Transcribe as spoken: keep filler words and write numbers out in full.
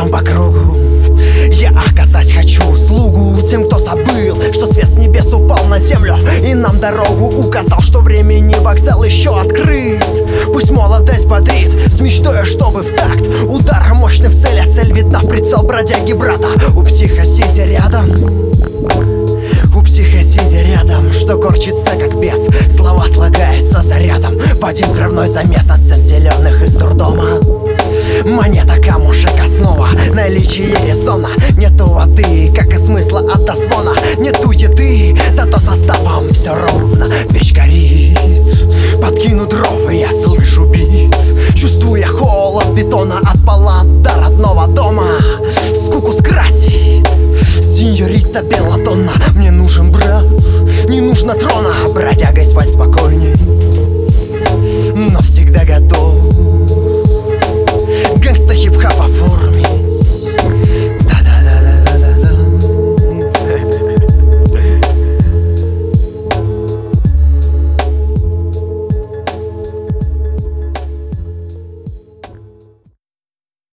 идем по кругу. Я оказать хочу услугу тем, кто забыл, что свет с небес упал на землю и нам дорогу указал, что времени вокзал еще открыт. Пусть молодость бодрит с мечтой, чтобы в такт удар мощный в цель, а цель видна в прицел бродяги брата. У психа сидя рядом, у психа сидя рядом, что корчится как бес, слова слагаются зарядом в один взрывной замес от сцен зеленых из дурдома. Монета, камушек, основа, наличие резона. Нету воды, как и смысла от дозвона. Нету еды, зато составом все ровно. Печь горит, подкину дров, и я слышу бит, чувствуя холод бетона от палат до родного дома. Скуку скрасит синьорита Белладонна. Мне нужен брат, не нужно трона. Бродягой спать спокойней, но всегда готов. Гангста хип-хапа фон.